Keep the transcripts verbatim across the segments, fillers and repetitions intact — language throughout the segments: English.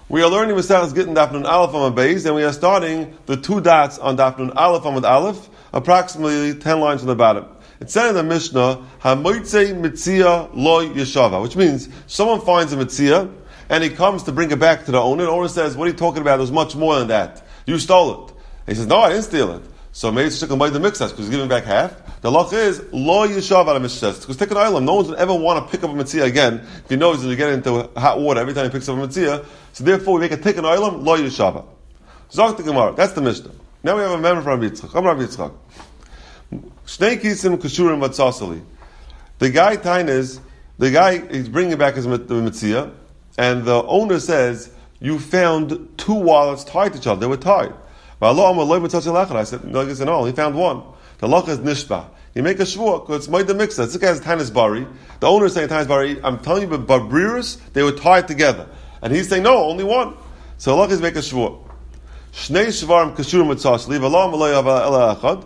We are learning Maseches Gittin Daf Nun Aleph on Beis, and we are starting the two dots on Daf Nun Aleph on Aleph, approximately ten lines from the bottom. It said in the Mishnah, "Hamoitze mitzia lo yeshava," which means someone finds a mitzia and he comes to bring it back to the owner. The owner says, "What are you talking about? There's much more than that. You stole it." And he says, "No, I didn't steal it." So maybe it's shikam by the mixas because he's giving back half. The law is lo yeshava the mishas because take an island. No one's ever want to pick up a mitzia again if he knows that you get into hot water every time he picks up a mitzia. So therefore, we make a take an island lo yeshava. Zok the Gemara. That's the Mishnah. Now we have a member from Rabbi Yitzchak. I'm Rabbi Yitzchak. Shnei kisim kashurim vatzasali. The guy tainas, the guy is bringing back his mitzia, and the owner says, "You found two wallets tied to each other. They were tied." I said, "No, I said, no, he found one." The lacha is nishba. You make a shvur because it's made the mixer. This guy's tainas bari. The owner is saying tainas bari. I'm telling you, but barbriris they were tied together, and he's saying no, only one. So the lacha is make a shvur. Shnei shvarim kashurim vatzasali. V'lo lo yava ela echad.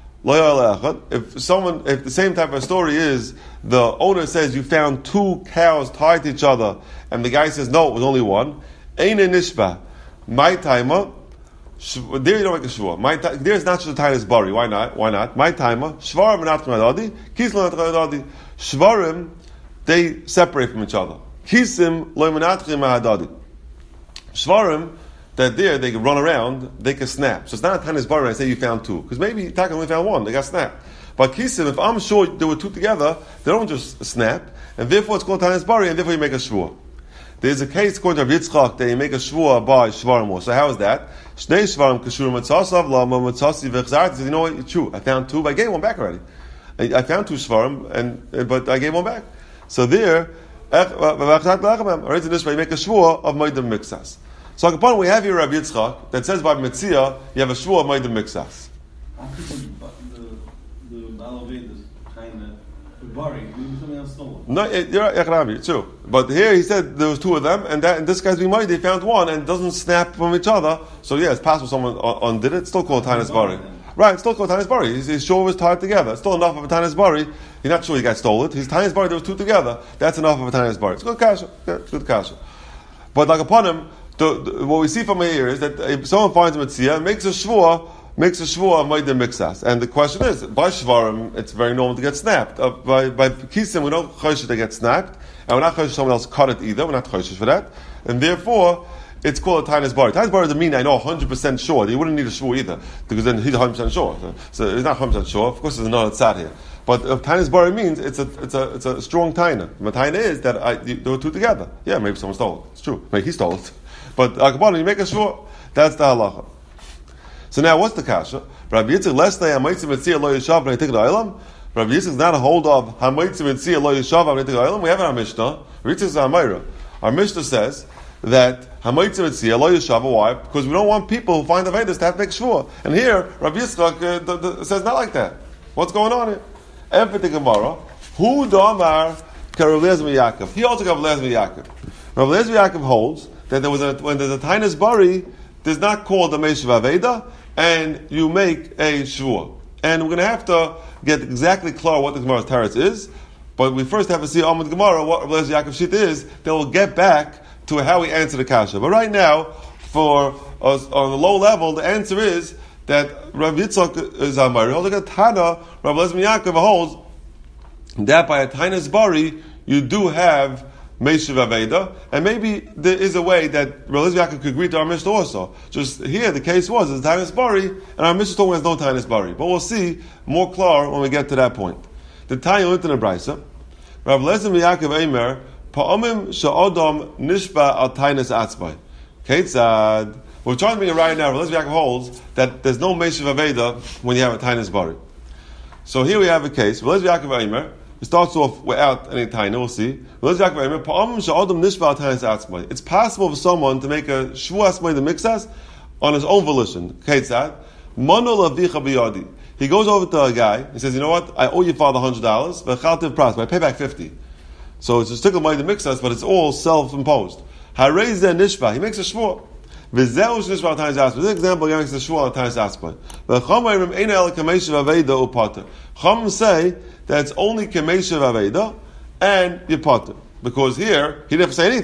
If someone, if the same type of story is, the owner says you found two cows tied to each other, and the guy says no, it was only one. Eine nishba, my timer. There you don't make a shvur. My there is not just a tainas bari. Why not? Why not? My timer. Shvarim not adadi. Kislim not adadi. Shvarim they separate from each other. Kisim lo menatchim adadi. Shvarim. That there they can run around, they can snap. So it's not a tainas bari when I say you found two. Because maybe Taka only found one, they got snapped. But kisim, if I'm sure there were two together, they don't just snap. And therefore it's called tainas bari, and therefore you make a shvur. There's a case according to Rav Yitzchak that you make a shvur by shvarim. So how is that? Shnei shvarim kashurim matzasav lama matzasi v'chzarti. You know what? It's true. I found two, but I gave one back already. I, I found two shvarim, and but I gave one back. So there, you make a shvur of ma'idem mixas. So upon we have here Rav Yitzchak that says by Metzia you have a shvur of ma'idem mixas. I think the the Balaved is kind of buried. Maybe something else stole it. No, you're right, true. But here he said there was two of them, and that and this guy's being made. They found one and it doesn't snap from each other. So yeah, it's possible someone undid it. It's still called tainas bari. Right, it's still called tainas bari. He's, he's sure it was tied together. It's still enough of a tainas bari. He's not sure the guy stole it. He's tainas bari. There was two together. That's enough of a tainas bari. It's good kasha. Yeah, it's good kasha. But like upon him. The, the, what we see from here is that if someone finds a mitzvah, makes a shvur, makes a shvur of ma'idem mixas. And the question is, by shvarim, it's very normal to get snapped. Uh, by by kisim, we don't choshesh to get snapped, and we're not choshesh someone else cut it either. We're not choshesh for that, and therefore it's called a tainas bari. Tainas bari doesn't mean I know one hundred percent sure. You wouldn't need a shvur either, because then he's one hundred percent sure. So, so it's not one hundred percent sure. Of course, there's another tzad here. But uh, tainas bari means it's a it's a it's a strong taina. My taina is that I, there were two together. Yeah, maybe someone stole it. It's true. Maybe he stole it. But Akabana, you make a shvur. That's the halacha. So now, what's the kasha? Rabbi Yitzchak, last day, Hamaitzi Metzia Lo Yeshav V'nei Tikad Ha'olam. Rabbi Yitzchak is not a hold of Hamaitzi Metzia Lo Yeshav V'nei Tikad Ha'olam. We have it in our Mishnah. Rabbi Yitzchak is our Meira. Our Mishnah says that Hamaitzi Metzia Lo Yeshav. Why? Because we don't want people who find the Vedas to have to make shvur. And here, Rabbi Yitzchak uh, the, the, says not like that. What's going on here? Empathy Gemara. Hu Damar Karav Lezer Yaakov. He also got Lezer Yaakov. Rav Lezer Yaakov holds that there was a, when there's a tainas bari, there's not called a meishav aveda, and you make a shvur. And we're going to have to get exactly clear what the Gemara's teretz is, but we first have to see Amud Gemara what Rav Lezer Yaakov shit is. Then we'll get back to how we answer the kasha. But right now, for us on the low level, the answer is that Rav Yitzchak is Amari. Hold like a Tana, Rav Lezer Yaakov holds that by a tainas bari you do have Meishav Aveda, and maybe there is a way that Rav Lezer Yaakov could agree to our Mishnah also. Just here, the case was, it's tainas bari, and our Mishnah told has no tainas bari. But we'll see more clear when we get to that point. The Tanya went in the Brisa, Rav Lezer Yaakov Eimer, Pa'omim Sha'odom Nishba Al Tainas Atzbai. Ketzad. We're trying to bring it right now. Rav Lezer Yaakov holds that there's no Meishav Aveda when you have a tainas bari. So here we have a case. Rav Lezer Yaakov Eimer, it starts off without any taina, we'll see. It's possible for someone to make a shvu asmai the mixas on his own volition. He goes over to a guy, he says, you know what, I owe your father one hundred dollars, but I pay back fifty. So it's a stickle money the mixas, but it's all self-imposed. He makes a shvu. This example, he makes a shvu on tainas asmai. Chum say that it's only Kamesha Vaveda and Yepater. Because here, he didn't have to say anything.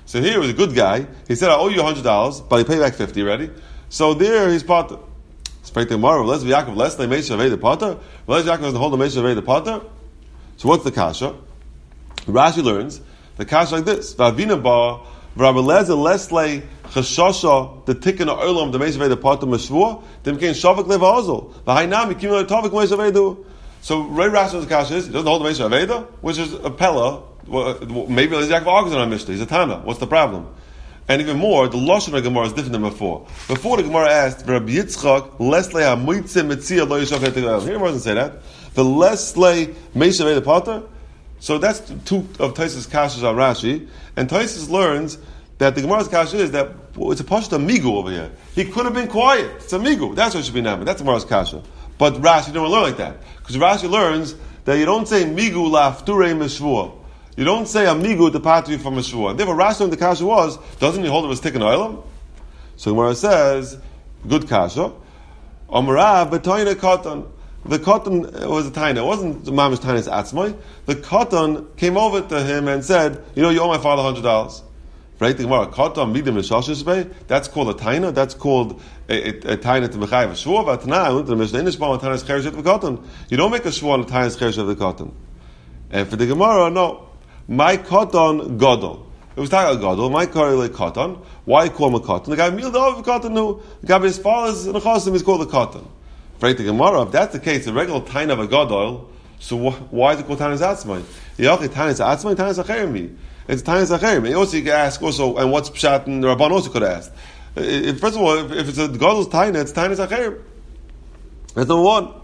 So here he was a good guy. He said, I owe you one hundred dollars, but he paid back fifty already. So there he's potter. Straight to tomorrow, let's be Yaakov, let's lay Meisha Avei the potter. Let's Yaakov doesn't hold the Meisha Avei the potter. So what's the kasha? Rashi learns the kasha like this. Vavina ba, v'Rabbi Lesley chashasha the tikkun olam the Meisha Avei the potter meshvua. Then came shavak leva ozol. V'hainami kimel tovik Meisha Avei do. So Ray Rashi's kasha is he doesn't hold the Meisha Avei, which is a pella. Well, maybe there's Yaakov argues on our Mishnah. He's a Tana. What's the problem? And even more, the Lashon of Gemara is different than before. Before the Gemara asked, Rabbi Yitzchak, Lesley ha-moitzeh metzia lo yishav hetek. Here it doesn't say that. The Lesley meishav the potter. So that's two of Taisus Kashas on Rashi. And Taisus learns that the Gemara's Kasha is that well, it's a pashta migu over here. He could have been quiet. It's a migu. That's what it should be named. That's the Gemara's Kasha. But Rashi don't learn like that. Because Rashi learns that you don't say migu lafturei meshvua. You don't say amigu to patri from a shvua. And therefore, Rashi the kasha was, doesn't he hold of his tikkun oilam? So Gemara says, good kasha. Amarav b'toyne katan. The katan was a taina. It wasn't the mamish tainas atzmai. The katan came over to him and said, you know, you owe my father one hundred dollars. Right? The Gemara, katan midim l'shashis. That's called a taina. That's called a, a, a taina to mechayev a shvua. But tonight, I went to the Mishnah, inish b'al tainas chereshet v'katan. You don't make a shvua on a tainas chereshet v'katan. And for the Gemara, no. My katan gadol. It was talking about gadol. My like katan. Why call him a katan? The guy miled over katan who the guy his father's nechasim is called a katan. Right, the Gemara. If that's the case, the regular tain of a gadol. So wh- why is it called tanis atzmai? Yachi tanis atzmai, tanis acherimi. It's tanis acherimi. Also, you can ask also, and what's pshat? And the Rabban also could ask. If, first of all, if, if it's a gadol's tain, it's tanis acherim. That's number one.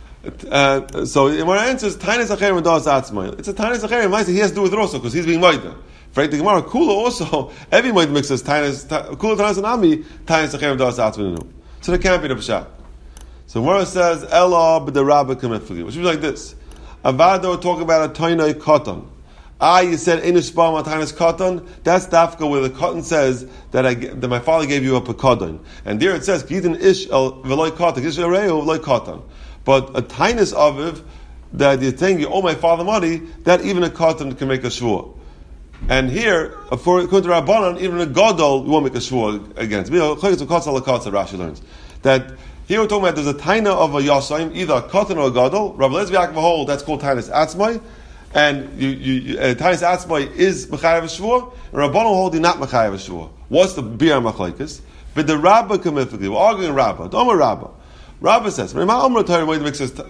Uh, so the Gemara answers, "Tainis acherim and das atzmai." It's a tainis acherim. He has to do with it also because he's being moida. Right? The Gemara kula also every moida mixes tainis kula tainis and ami tainis acherim das atzmai. So there can't be the pshat. So Gemara says, "Ella b'derabba kamefli," which is like this: Avado talk about a tainai katan. Ah, you said inish b'al tainis katan. That's dafka where the katan says that I that my father gave you a pekadon, and there it says gidin ish el v'loy katan, ish ereu v'loy katan. But a tainus aviv, that you're saying you owe my father money, that even a katan can make a shvur. And here, for according to Rabbanan, even a gadol you won't make a shvur against. Rashi learns that here we're talking about there's a taina of a yasaim, either a katan or a gadol. Rabbi Lezer Yaakov hold that's called tainus atzmai, and you, you, uh, tainus atzmai is mechayev shvur. And Rabbanan hold you're not mechayev shvur. What's the biur machlekes? But the Rabbah commifically, we're arguing Rabbah. Don't Rabbah. Rabbah says, why does every moed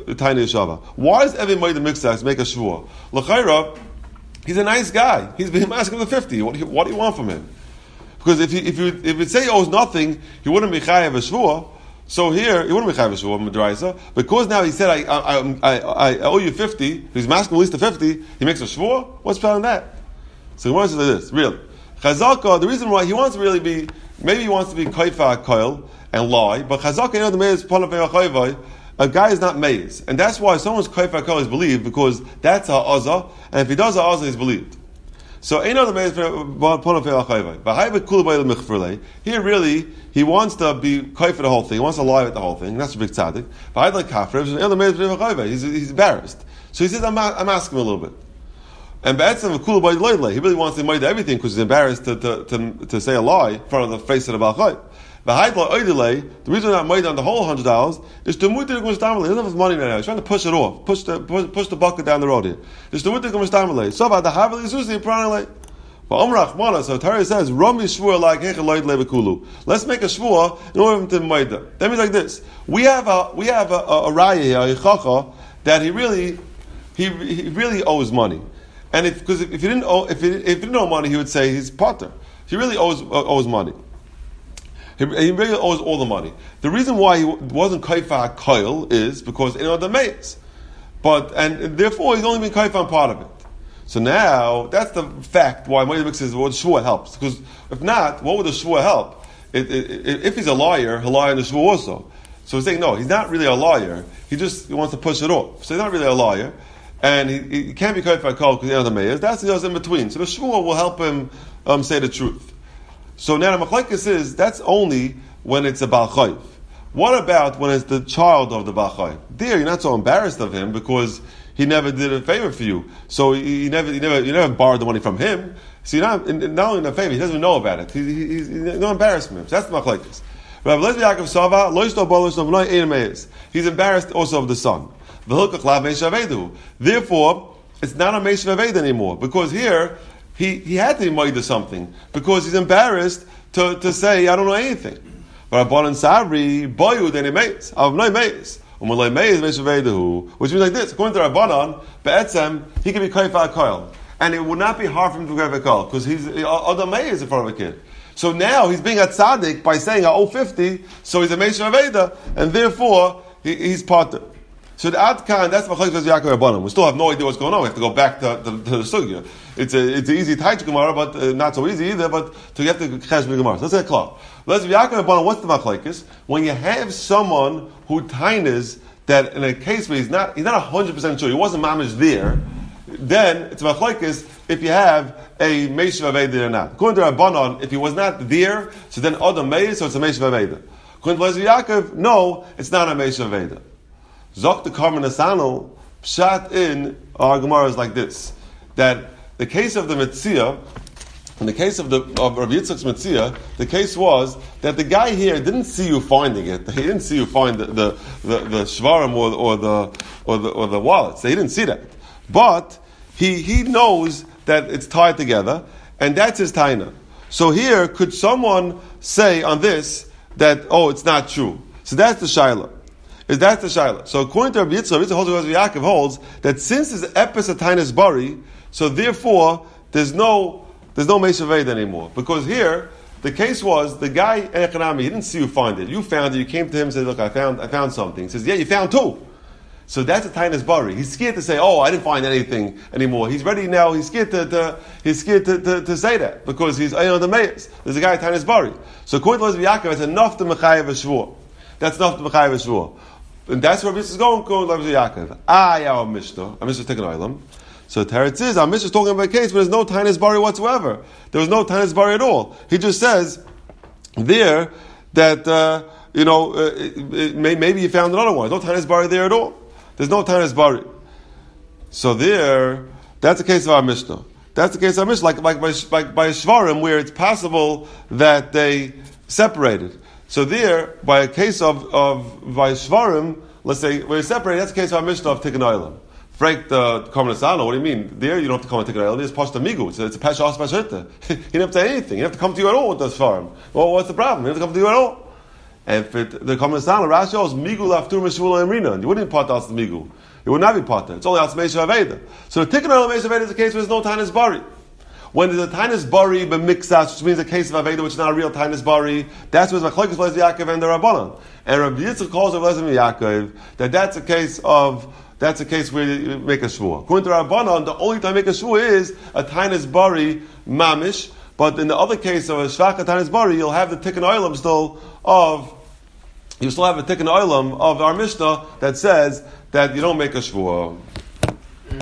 mixes make a shvua? L'chayra, he's a nice guy. He's been asking for fifty. What do you, what do you want from him? Because if you if you if it say he owes nothing, he wouldn't be chayav a shvua. So here he wouldn't be chayav a shvua madraisa. Because now he said I I, I I I owe you fifty. He's asking at least the fifty. He makes a shvua. What's better than that? So he wants to do this. Real chazaka. The reason why he wants to really be maybe he wants to be kaifa koil and lie, but chazaka, you know, the meiz panavei a guy is not meiz, and that's why someone's kaifa kol is believed because that's a azah, and if he does a azah, he's believed. So you know the meiz panavei achayvai. But haybe kulubay lemichfurlei. Here, really, he wants to be kaifa the whole thing. He wants to lie with the whole thing. That's a big tzaddik. But I like kafir. You know the meiz panavei achayvai. He's he's embarrassed. So he says, I'm I'm asking him a little bit. And Ba'etzem kulubay loylei. He really wants to made everything because he's embarrassed to, to to to say a lie in front of the face of the balchay. The reason I'm made on the whole hundred dollars is to move to the Gumstamale. He doesn't have his money right now. He's trying to push it off, push the push, push the bucket down the road here. It's to move to the Gumstamale. So about the Havali Zuzi Pranale. But Omrach Mana, so Torah says, Rami Shvur like Hecheloid Levekulu. Let's make a Shvur in order to Maida. That means like this. We have a we have a, a, a raya here, a Yichacha, that he really he he really owes money. And if because if, if he didn't owe if he, if he didn't owe money, he would say he's potter. He really owes uh, owes money. He, he really owes all the money. The reason why he wasn't kaifa koil is because in other mates, but and therefore he's only been kaifa on part of it. So now that's the fact why Moed mixes what shvua helps. Because if not, what would the shvua help? It, it, it, if he's a liar, he'll lie in the shvua also. So he's saying no, he's not really a liar. He just he wants to push it off. So he's not really a liar, and he, he can't be kaifa koil because he's in the mayas. That's the other in between. So the shvua will help him um, say the truth. So now the machlekes is that's only when it's a Baal Chayv. What about when it's the child of the Baal Chayv? There, you're not so embarrassed of him because he never did a favor for you. So he, he never, he never, you never borrowed the money from him. See, not, not only in a favor, he doesn't even know about it. He, he, he's no embarrassment. So that's the machlekes. He's embarrassed also of the son. Therefore, it's not a Meishav Aved anymore. Because here, he, he had to be to something. Because he's embarrassed to, to say, I don't know anything. But Rabbanan Sabri, Boyu, then he makes. Av no makes. Which means like this. According to Rabbanan, Be'etzem, he can be Kaifa Koil. And it would not be hard for him to go to Koil. Because he's, Adam May is in front of a kid. So now he's being a tzaddik by saying, I owe fifty, so he's a Meishav Aveda, and therefore, he, he's parted. So the Adkan, that's Machlekes Yaakov Rabbanan. We still have no idea what's going on. We have to go back to, to, to the sugya. It's a it's an easy Taich Gemara, but uh, not so easy either. But to get the Chesh Gemara, so let's get clear. Let's Yaakov Rabbanan. What's the Machlekes? When you have someone who tainas that in a case where he's not he's not a hundred percent sure, he wasn't mamish there, then it's Machlekes if you have a Meishav Aveda or not. According to Rabbanan, if he was not there, so then Adam Meir, so it's a Meishav Aveda. According to Yaakov, no, it's not a Meishav Aveda. Zok the Karman Asano, Pshat in our Gemara is like this: that the case of the Metzia, in the case of the of Rabbi Yitzchak's Metzia, the case was that the guy here didn't see you finding it. He didn't see you find the the, the, the shvarim or, or the or the or the wallets. He didn't see that, but he he knows that it's tied together, and that's his taina. So here, could someone say on this that oh, it's not true? So that's the shaila. Is that the shaila? So according to Rabbi Yitzchak, Rabbi Yitzchak holds, Rabbi Yaakov holds that since it's epis atainas bari, so therefore there's no there's no Meishav Aved anymore. Because here the case was the guy Echanami, he didn't see you find it. You found it. You came to him and said, "Look, I found I found something." He says, "Yeah, you found two." So that's a tainas bari. He's scared to say, "Oh, I didn't find anything anymore." He's ready now. He's scared to, to he's scared to, to, to say that because he's you know the meis. There's a guy tainas bari. So according to Rabbi Yaakov, it's enough to mechayev a shvur. That's enough to mechayev a shvur. And that's where this is going, going to Yaakov. Ah, our Mishnah. Our Mishnah is taking Olam. So Teretz is, our Mishnah is talking about a case where there's no Tainas Bari whatsoever. There was no Tainas Bari at all. He just says there that, uh, you know, uh, it, it, maybe you found another one. There's no Tainas Bari there at all. There's no Tainas Bari. So there, that's the case of our Mishnah. That's the case of our Mishnah, like, like by, like by Shvarim, where it's possible that they separated. So there, by a case of of Vaishvarim, let's say we're separated. That's the case of our Mishnah of Tikkun Olam. Frank the Karman Asano, what do you mean? There you don't have to come and Tikkun Olam. There's Pashta Migu. It's a, it's a Pesha As Pashita. You don't have to say anything. You don't have to come to you at all with the Shvarim. Well, what's the problem? You don't have to come to you at all. And if it, the Karman Asano, Rashi goes Migu Laftur Meshula Emrina. You wouldn't be part of the Migu. It would not be part of it. It's only As Meishav Aveda. So the Tikkun Olam Meishav Aveda is a case where there's no Tainas Bari. When there's a Tainas Bari b'mixas, which means a case of Aveda, which is not a real Tainas Bari, that's where Machlekes Lezer Yaakov and the Rabbanan. And Rabbi Yitzchak calls Rabbi Lezer Yaakov that that's a case of that's a case where you make a shvur. According to Rabbanan, the only time you make a shvur is a Tainas Bari mamish. But in the other case of a Shvacha Tainas Bari, you'll have the Tikkun Olam still of you still have a Tikkun Olam of our Mishnah that says that you don't make a shvur.